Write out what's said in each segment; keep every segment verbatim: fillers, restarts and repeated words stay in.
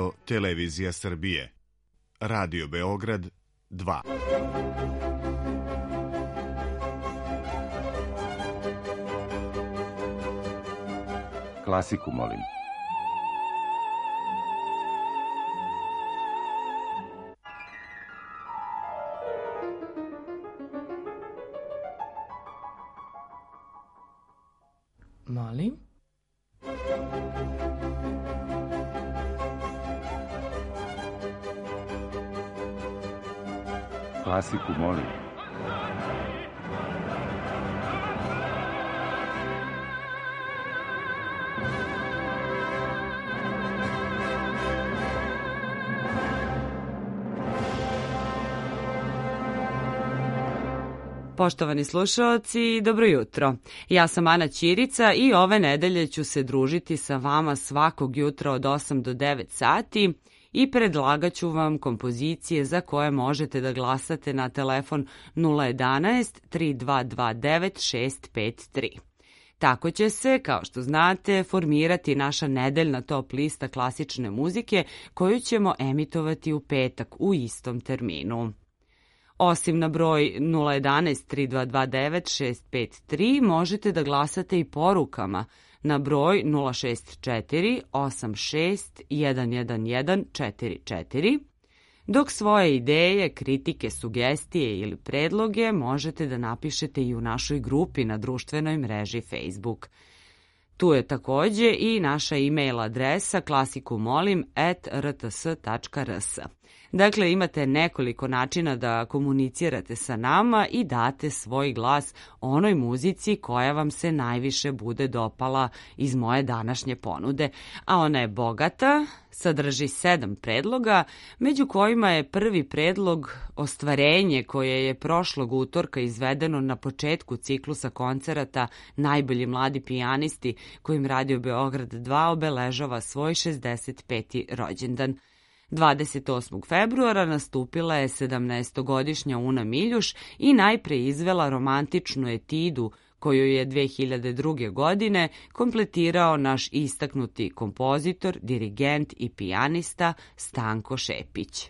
Radio Televizija Srbije. Radio Beograd dva. Klasiku, molim. Molim. Klasiku, molim. Poštovani slušaoci, dobro jutro. Ja sam Ana Ćirica i ove nedelje ću se družiti sa vama svakog jutra od osam do devet sati i predlagat ću vam kompozicije za koje možete da glasate na telefon nula jedanaest tri dva dva devet šest pet tri. Tako će se, kao što znate, formirati naša nedeljna top lista klasične muzike koju ćemo emitovati u petak u istom terminu. Osim na broj nula jedanaest tri dva dva devet šest pet tri možete da glasate i porukama na broj nula šest četiri osam šest jedan jedan jedan četiri četiri, dok svoje ideje, kritike, sugestije ili predloge možete da napišete i u našoj grupi na društvenoj mreži Facebook. Tu je takođe i naša e-mail adresa klasikumolim at r t s tačka r s. Dakle, imate nekoliko načina da komunicirate sa nama i date svoj glas onoj muzici koja vam se najviše bude dopala iz moje današnje ponude. A ona je bogata, sadrži sedam predloga, među kojima je prvi predlog Ostvarenje koje je prošlog utorka izvedeno na početku ciklusa koncerata Najbolji mladi pijanisti kojim Radio Beograd dva obeležava svoj šezdeset peti rođendan. dvadeset osmog februara nastupila je sedamnaestogodišnja Una Miljuš i najpre izvela romantičnu etidu koju je dve hiljade druge. godine kompletirao naš istaknuti kompozitor, dirigent i pijanista Stanko Šepić.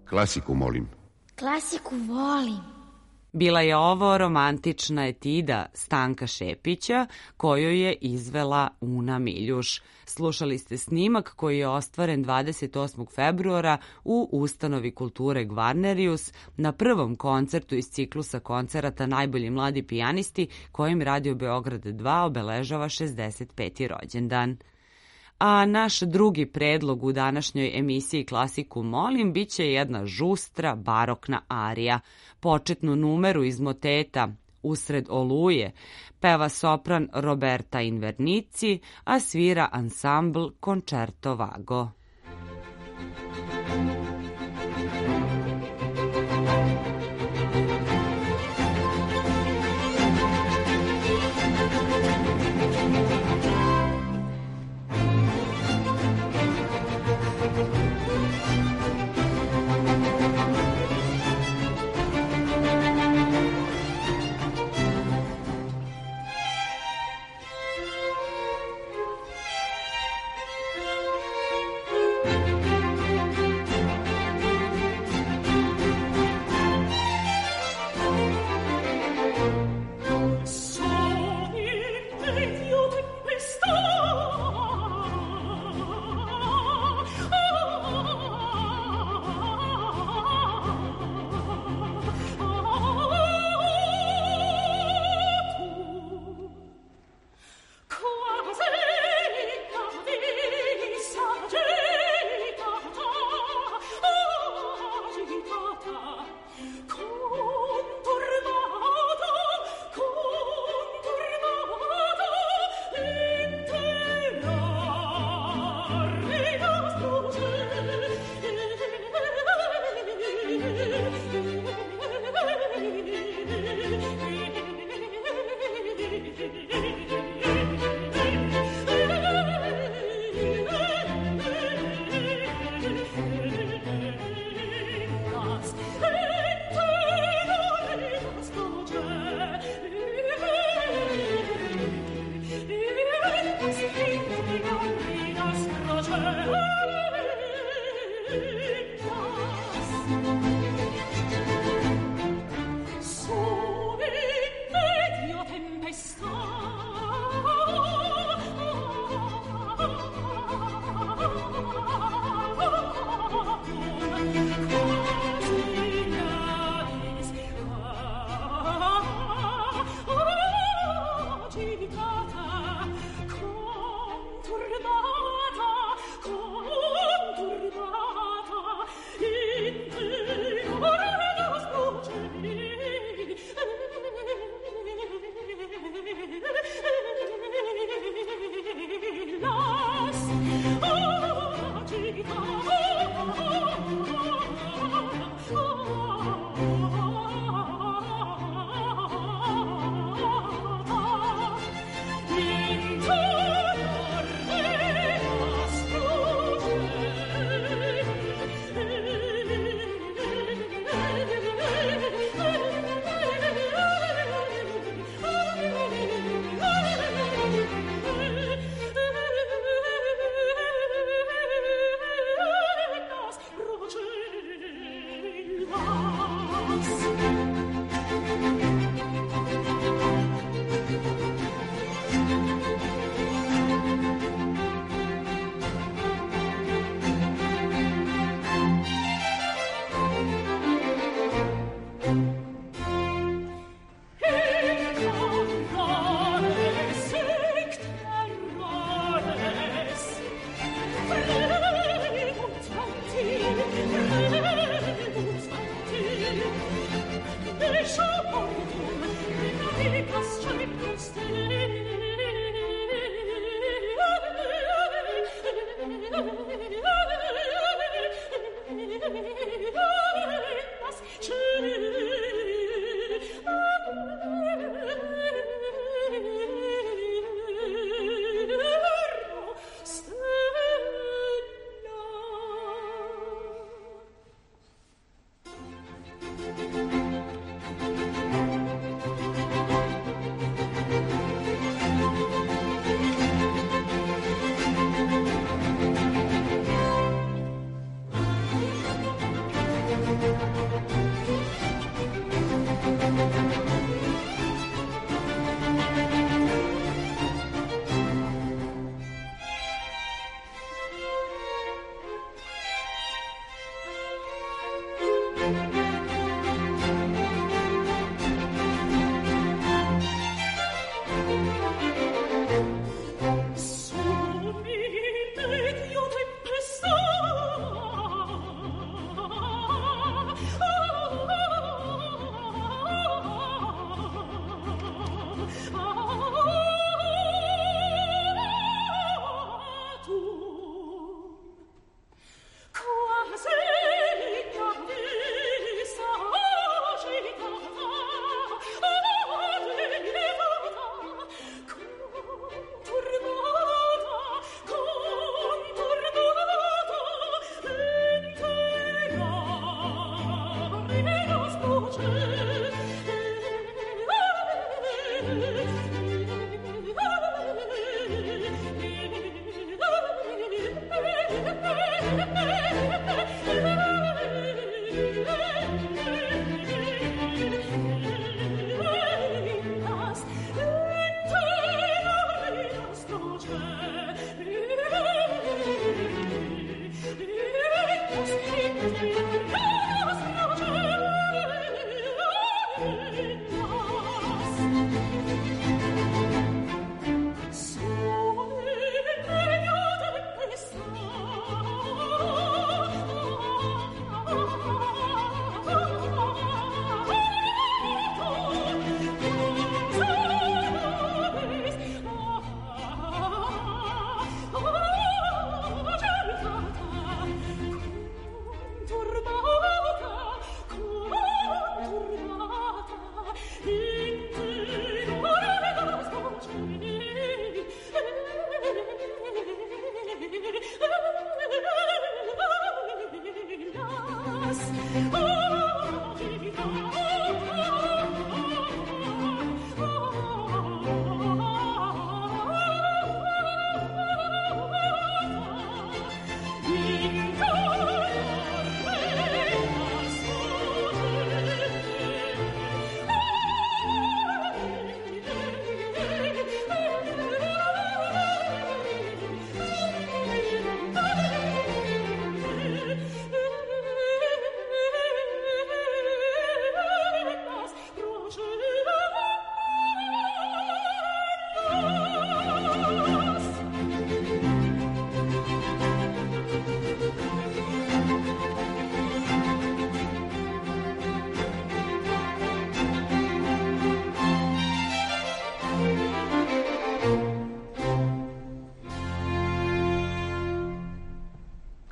Klasiku, molim. Klasiku volim. Bila je ovo romantična etida Stanka Šepića, koju je izvela Una Miljuš. Slušali ste snimak koji je ostvaren dvadeset osmog februara u Ustanovi kulture Gvarnerius na prvom koncertu iz ciklusa koncerata Najbolji mladi pijanisti, kojim Radio Beograd dva obeležava šezdeset peti rođendan. A naš drugi predlog u današnjoj emisiji Klasiku molim bit će jedna žustra barokna arija. Početnu numeru iz moteta Usred oluje peva sopran Roberta Invernici, a svira ansambl Concerto Vago.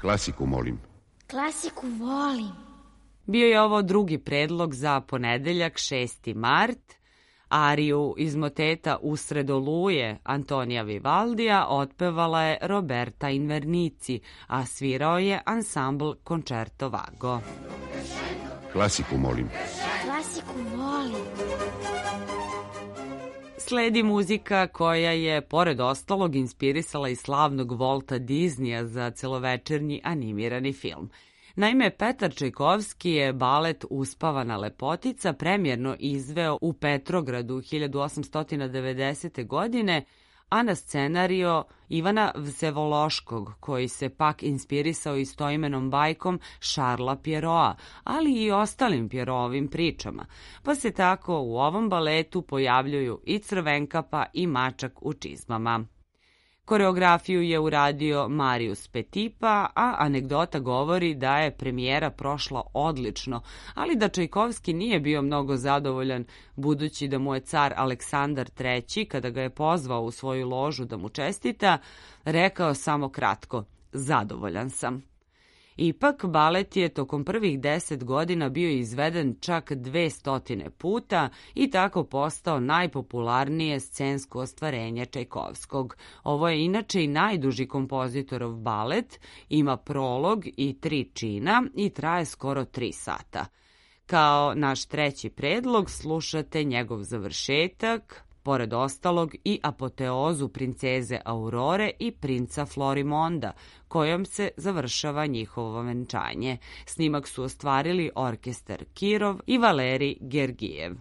Klasiku, molim. Klasiku volim. Bio je ovo drugi predlog za ponedeljak šesti mart. Ariju iz moteta Usred oluje Antonija Vivaldija otpevala je Roberta Invernici, a svirao je ansambl Concerto Vago. Klasiku, molim. Klasiku volim. Sledi muzika koja je, pored ostalog, inspirisala i slavnog Volta Disneya za celovečernji animirani film. Naime, Petar Čajkovski je balet Uspavana lepotica premijerno izveo u Petrogradu hiljadu osamsto devedesete. godine, a na scenario Ivana Vsevološkog, koji se pak inspirisao istoimenom bajkom Šarla Pjeroa, ali i ostalim Pjerovim pričama, pa se tako u ovom baletu pojavljuju i Crvenkapa i Mačak u čizmama. Koreografiju je uradio Marius Petipa, a anegdota govori da je premijera prošla odlično, ali da Čajkovski nije bio mnogo zadovoljan, budući da mu je car Aleksandar treći, kada ga je pozvao u svoju ložu da mu čestita, rekao samo kratko: zadovoljan sam. Ipak, balet je tokom prvih deset godina bio izveden čak dvestotine puta i tako postao najpopularnije scensko ostvarenje Čajkovskog. Ovo je inače i najduži kompozitorov balet, ima prolog i tri čina i traje skoro tri sata. Kao naš treći predlog slušate njegov završetak, pored ostalog i apoteozu princeze Aurore i princa Florimonda, kojom se završava njihovo venčanje. Snimak su ostvarili orkestar Kirov i Valerij Gergijev.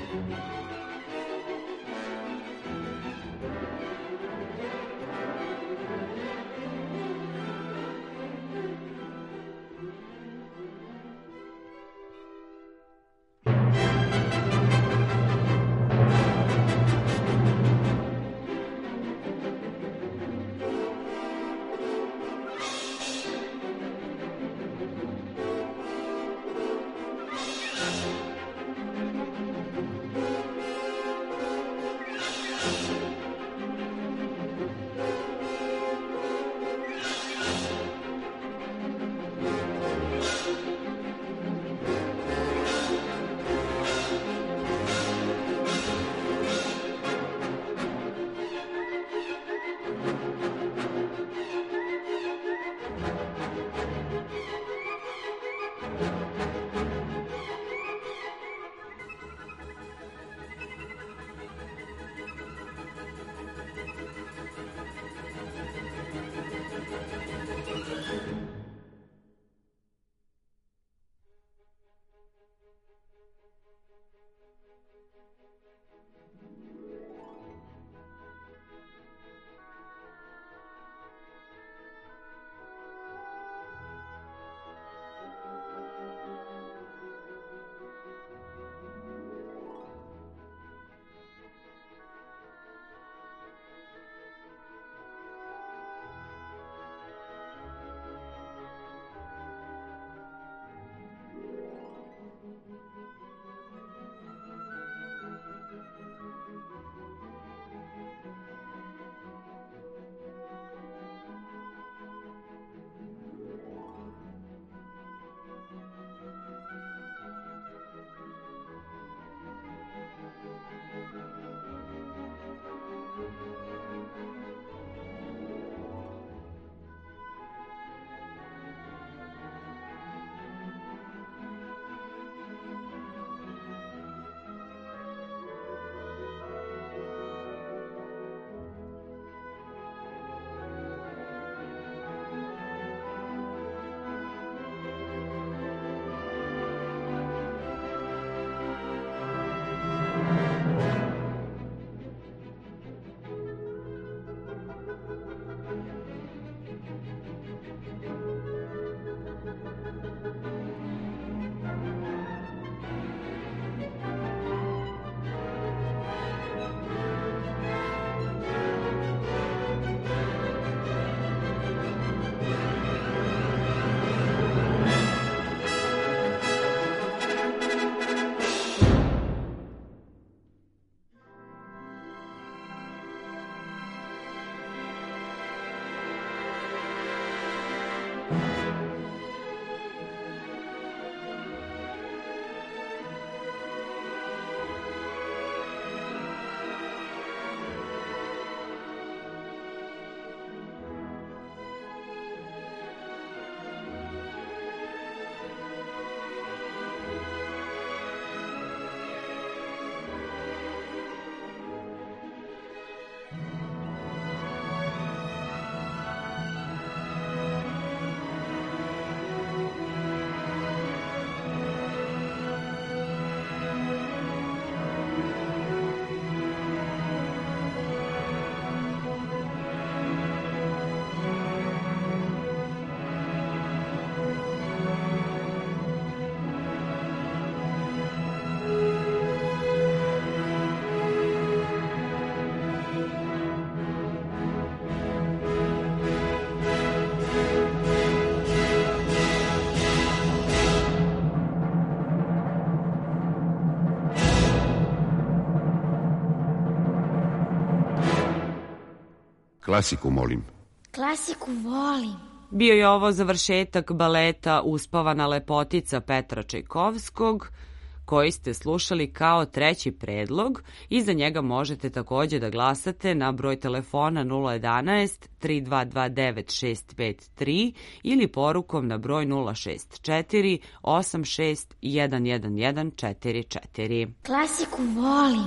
Klasiku, molim. Klasiku volim. Bio je ovo završetak baleta Uspavana lepotica Petra Čajkovskog, koji ste slušali kao treći predlog i za njega možete takođe da glasate na broj telefona nula jedanaest tri dva dva devet šest pet tri ili porukom na broj nula šest četiri osam šest jedan jedan jedan četiri četiri. Klasiku volim.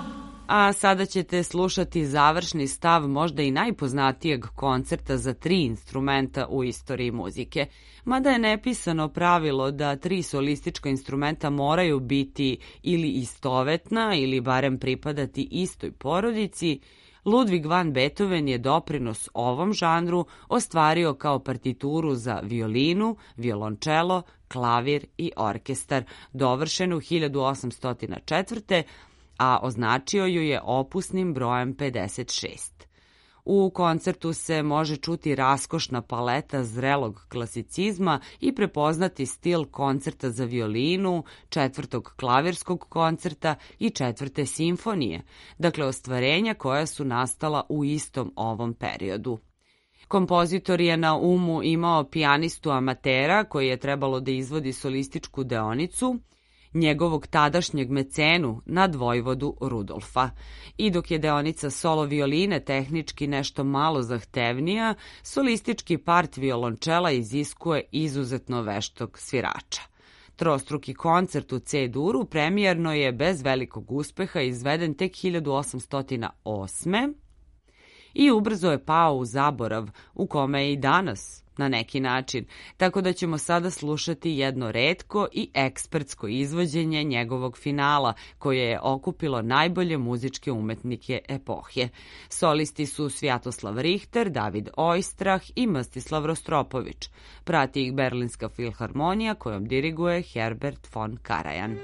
A sada ćete slušati završni stav možda i najpoznatijeg koncerta za tri instrumenta u istoriji muzike. Mada je nepisano pravilo da tri solistička instrumenta moraju biti ili istovetna ili barem pripadati istoj porodici, Ludwig van Beethoven je doprinos ovom žanru ostvario kao partituru za violinu, violončelo, klavir i orkestar, dovršenu hiljadu osamsto četvrte. a označio ju je opusnim brojem pedeset šest. U koncertu se može čuti raskošna paleta zrelog klasicizma i prepoznati stil koncerta za violinu, četvrtog klavirskog koncerta i četvrte simfonije, dakle ostvarenja koja su nastala u istom ovom periodu. Kompozitor je na umu imao pijanistu amatera koji je trebalo da izvodi solističku deonicu, njegovog tadašnjeg mecenu nadvojvodu Rudolfa. I dok je deonica solo violine tehnički nešto malo zahtevnija, solistički part violončela iziskuje izuzetno veštog svirača. Trostruki koncert u C-duru premijerno je bez velikog uspeha izveden tek hiljadu osamsto osme. i ubrzo je pao u zaborav u kome je i danas na neki način, tako da ćemo sada slušati jedno retko i ekspertsko izvođenje njegovog finala, koje je okupilo najbolje muzičke umetnike epohe. Solisti su Svjatoslav Richter, David Oistrah i Mstislav Rostropović. Prati ih Berlinska filharmonija kojom diriguje Herbert von Karajan.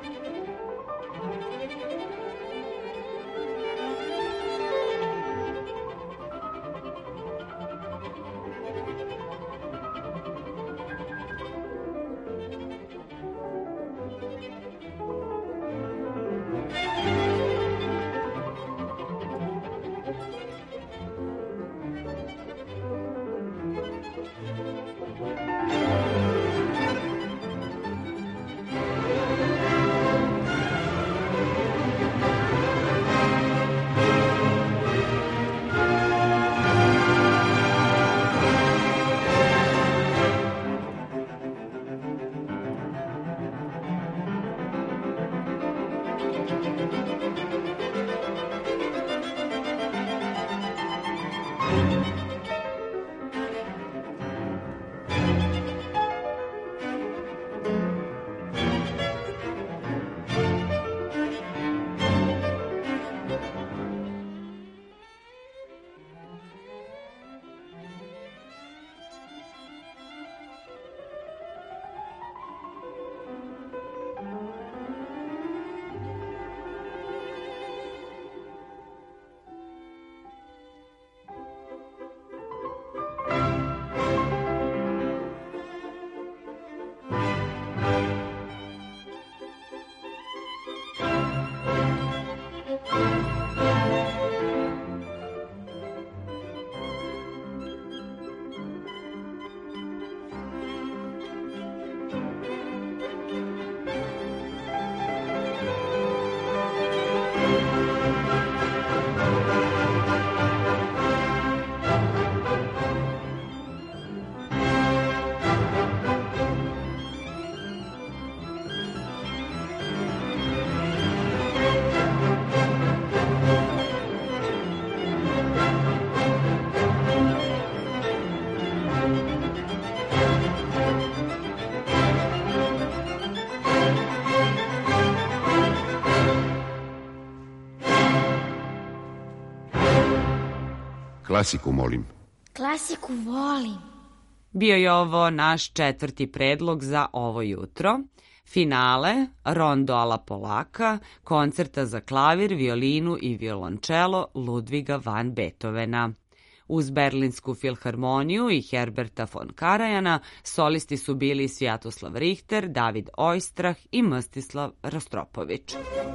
Klasiku, molim. Klasiku volim. Bio je ovo naš četvrti predlog za ovo jutro. Finale, rondo alla polaka, koncerta za klavir, violinu i violončelo Ludviga van Beethovena. Uz Berlinsku filharmoniju i Herberta von Karajana solisti su bili Svjatoslav Richter, David Oistrah i Mstislav Rostropović.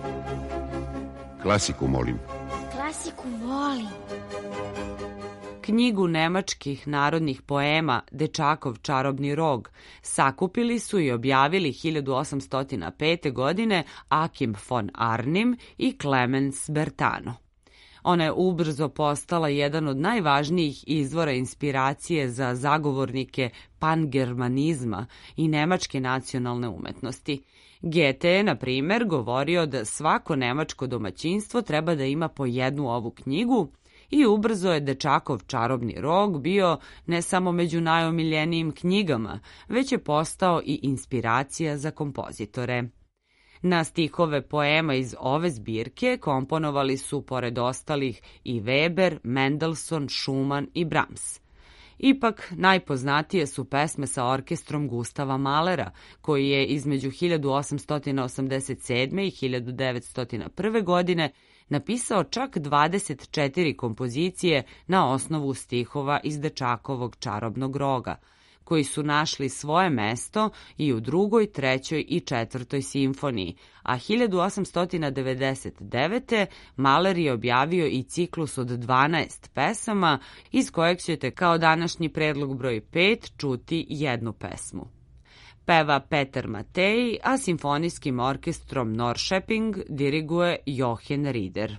Klasiku, molim. Klasiku volim. Knjigu nemačkih narodnih poema Dečakov čarobni rog sakupili su i objavili hiljadu osamsto pete. godine Akim von Arnim i Clemens Bertano. Ona je ubrzo postala jedan od najvažnijih izvora inspiracije za zagovornike pangermanizma i nemačke nacionalne umetnosti. Goethe je, na primjer, govorio da svako nemačko domaćinstvo treba da ima po jednu ovu knjigu i ubrzo je Dečakov čarobni rog bio ne samo među najomiljenijim knjigama, već je postao i inspiracija za kompozitore. Na stihove poema iz ove zbirke komponovali su, pored ostalih, i Weber, Mendelssohn, Schumann i Brahms. Ipak, najpoznatije su pesme sa orkestrom Gustava Mahlera, koji je između hiljadu osamsto osamdeset sedme. i hiljadu devetsto prve. godine napisao čak dvadeset četiri kompozicije na osnovu stihova iz Dečakovog čarobnog roga, koji su našli svoje mesto i u drugoj, trećoj i četvrtoj simfoniji, a hiljadu osamsto devedeset devete. Mahler je objavio i ciklus od dvanaest pesama, iz kojeg ćete kao današnji predlog broj pet čuti jednu pesmu. Peva Peter Matej, a simfonijskim orkestrom Norrköping diriguje Jochen Rieder.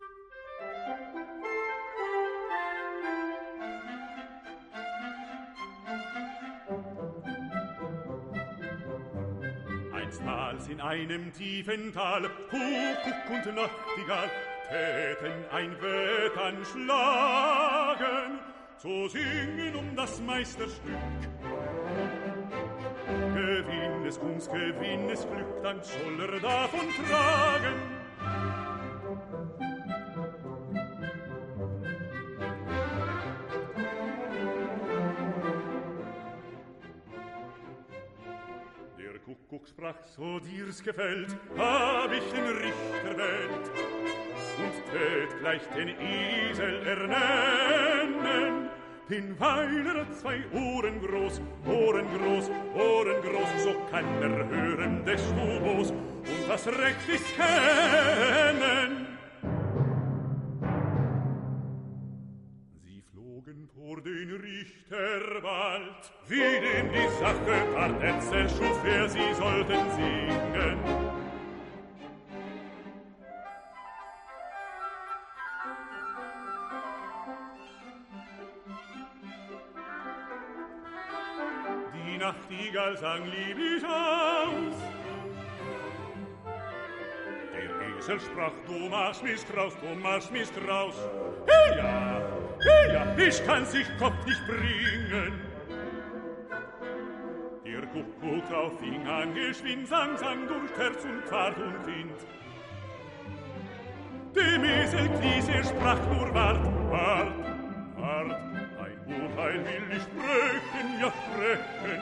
Einstmals in einem tiefen Tal, Kuckuck und Nachtigall täten ein Wettern schlagen, zu singen um das Meisterstück. Gewinn es uns, gewinn es Glück, dann soll er davon tragen. Der Kuckuck sprach, so dir's gefällt, hab ich den Richter wählt und tät gleich den Esel ernennen, denn weil er zwei Ohren groß, Ohren groß, Ohren groß, so kann er hören des Hubos und das Recht ist kennen. Sie flogen vor den Richter bald, wie dem die Sache ward erzählt, schuf er, sie sollten singen. Die Nachtigall sang lieblich aus. Der Esel sprach, du machst misstraus, du machst misstraus. Hey ja, hey ja, ich kann's ich Kopf nicht bringen. Der Kuckuck drauf fing an, geschwind, sang, sang durch Terz und Fahrt und Wind. Dem Esel ließ, er sprach nur, wart, wart, wart, ein Urteil will ich sprechen, ja sprechen.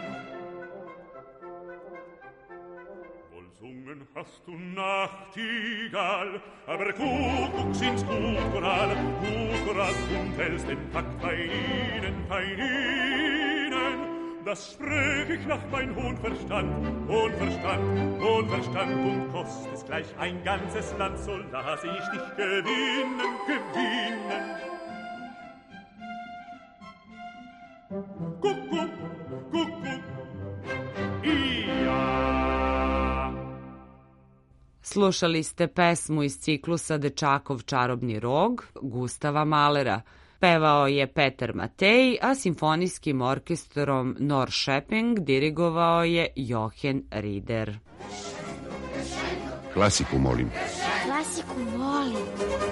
Wohl sungen hast du Nachtigall, aber Kuckuck sind's gut Choral, gut Choral, und hältst den Takt bei ihnen, bei ihnen. Das sprech ich nach mein hohen Verstand, hohen Verstand, hohen Verstand, und kost es gleich ein ganzes Land, so lass ich dich gewinnen, gewinnen. Kuckuck, kuckuck, ja. Slušali ste pesmu iz ciklusa Dečakov čarobni rog Gustava Mahlera. Pevao je Petar Matej, a simfonijskim orkestrom Norrköping dirigovao je Johan Rieder. Klasiku molim. Klasiku volim.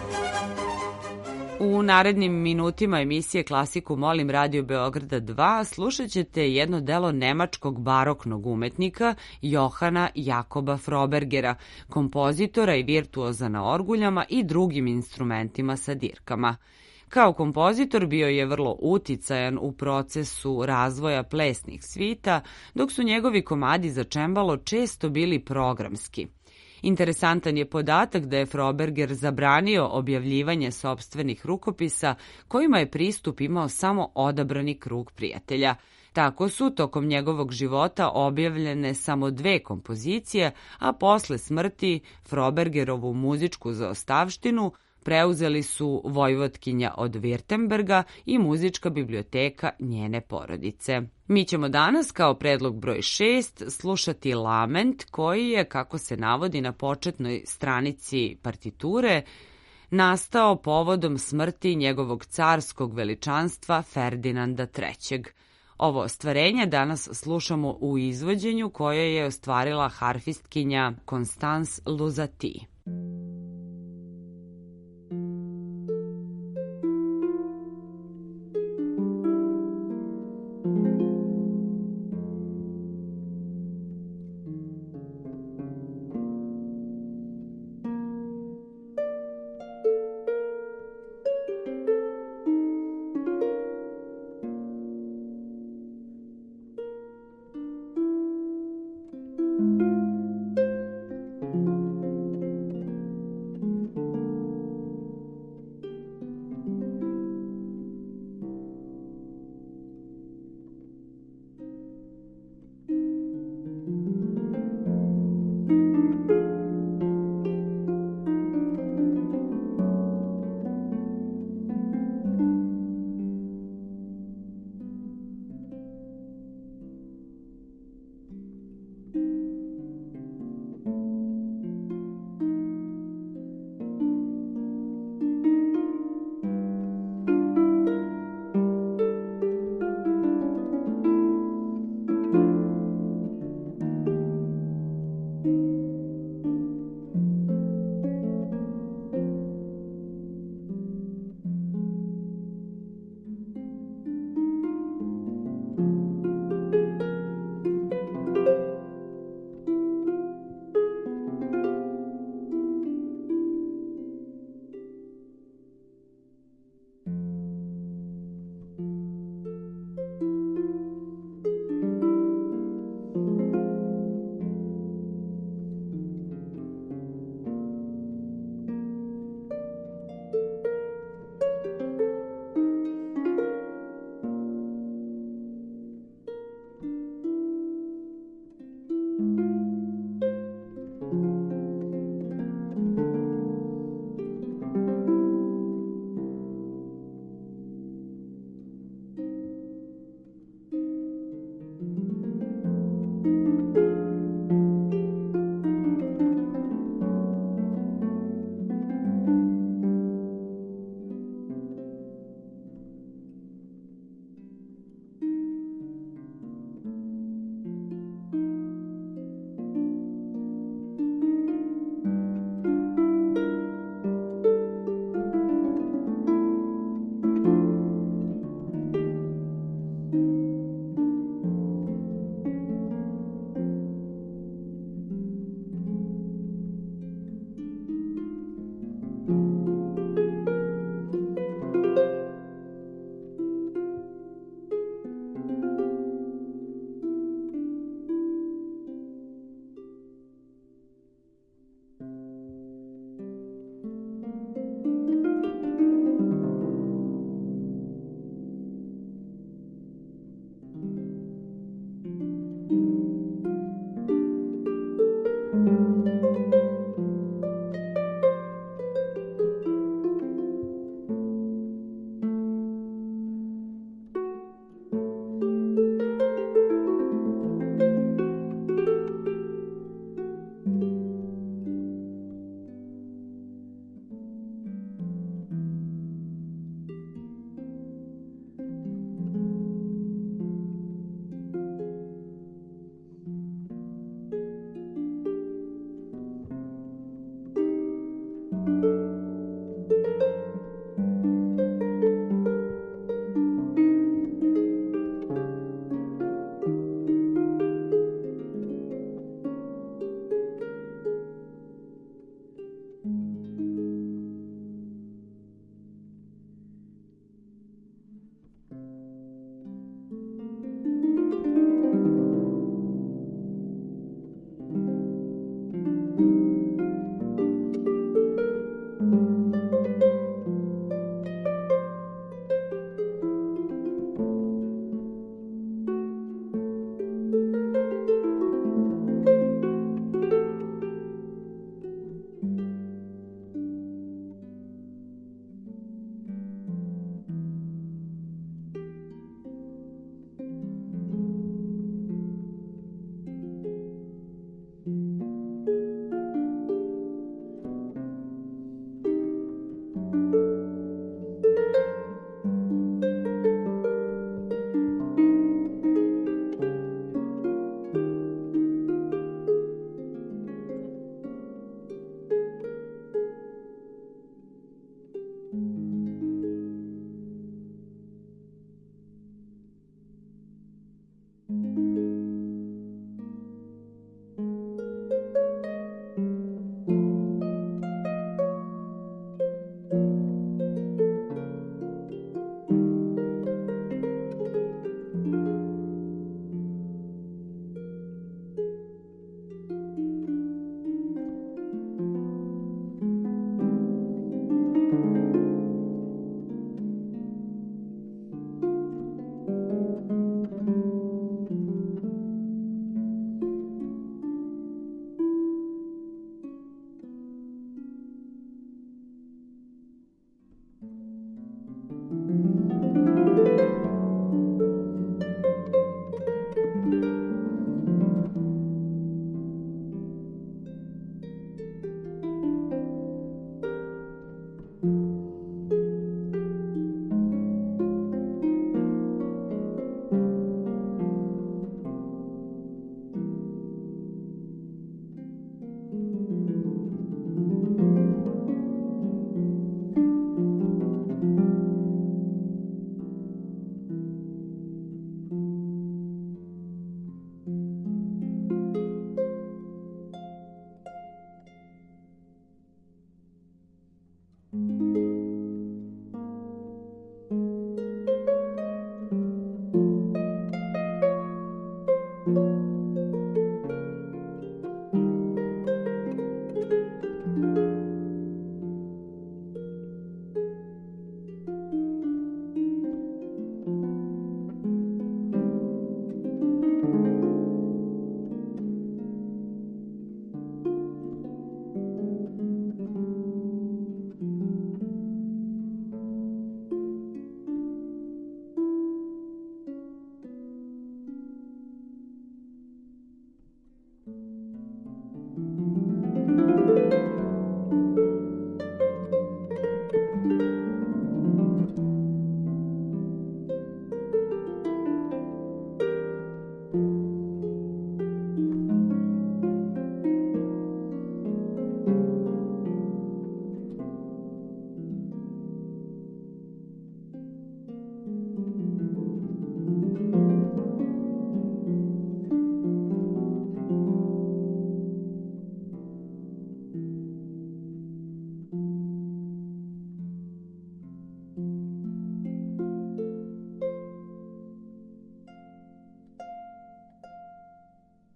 U narednim minutima emisije Klasiku molim Radio Beograda dva slušat ćete jedno delo nemačkog baroknog umetnika Johana Jakoba Frobergera, kompozitora i virtuoza na orguljama i drugim instrumentima sa dirkama. Kao kompozitor bio je vrlo uticajan u procesu razvoja plesnih svita, dok su njegovi komadi za čembalo često bili programski. Interesantan je podatak da je Froberger zabranio objavljivanje sopstvenih rukopisa kojima je pristup imao samo odabrani krug prijatelja. Tako su tokom njegovog života objavljene samo dve kompozicije, a posle smrti Frobergerovu muzičku zaostavštinu preuzeli su Vojvotkinja od Virtemberga i muzička biblioteka njene porodice. Mi ćemo danas kao predlog broj šest slušati Lament koji je, kako se navodi na početnoj stranici partiture, nastao povodom smrti njegovog carskog veličanstva Ferdinanda trećeg. Ovo ostvarenje danas slušamo u izvođenju koje je ostvarila harfistkinja Constance Luzati.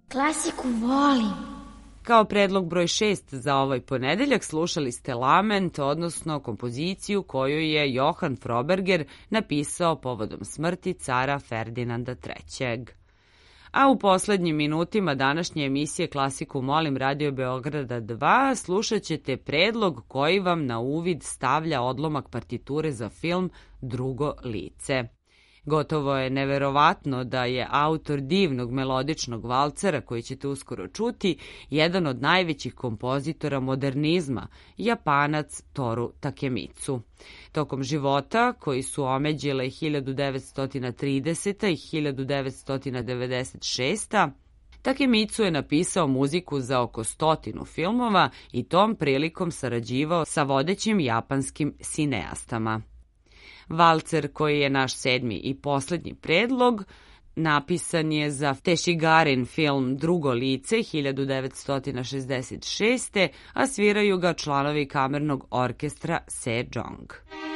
Klasiku volim. Kao predlog broj šest za ovaj ponedeljak slušali ste Lament, odnosno kompoziciju koju je Johann Froberger napisao povodom smrti cara Ferdinanda trećeg. A u poslednjim minutima današnje emisije Klasiku molim Radio Beograda dva slušat ćete predlog koji vam na uvid stavlja odlomak partiture za film Drugo lice. Gotovo je neverovatno da je autor divnog melodičnog valcera koji ćete uskoro čuti jedan od najvećih kompozitora modernizma, Japanac Toru Takemitsu. Tokom života, koji su omeđile hiljadu devetsto trideseta i hiljadu devetsto devedeset šesta. Takemitsu je napisao muziku za oko stotinu filmova i tom prilikom sarađivao sa vodećim japanskim sineastama. Valcer, koji je naš sedmi i poslednji predlog, napisan je za Teshigarin film Drugo lice hiljadu devetsto šezdeset šeste. a sviraju ga članovi kamernog orkestra Sejong.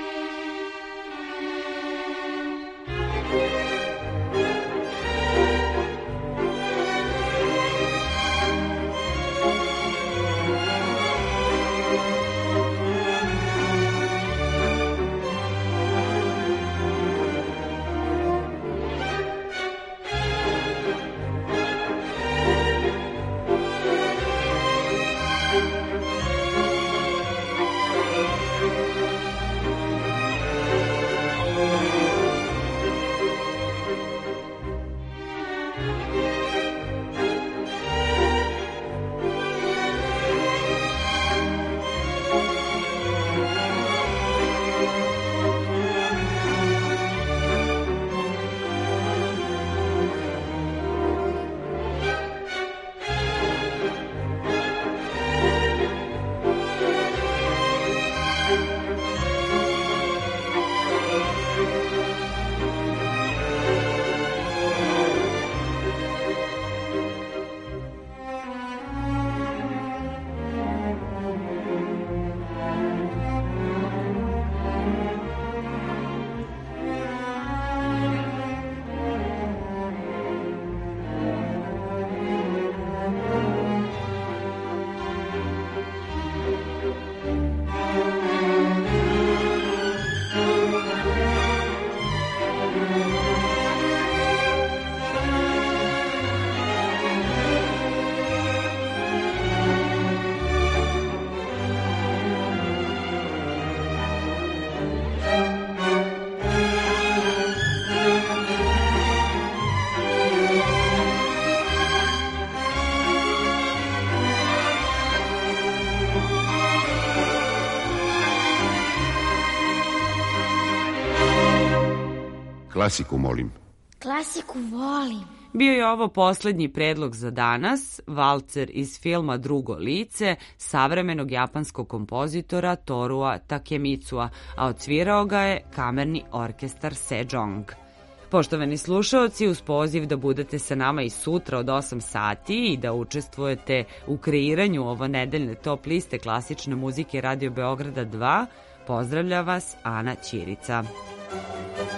Klasiku molim. Klasiku volim. Bio je ovo poslednji predlog za danas, valcer iz filma Drugo lice, savremenog japanskog kompozitora Torua Takemitsua, a odsvirao ga je kamerni orkestar Sejong. Poštovani slušaoci, uz poziv da budete sa nama i sutra od osam sati i da učestvujete u kreiranju ovo nedeljne top liste klasične muzike Radio Beograda dva, pozdravlja vas Ana Ćirica.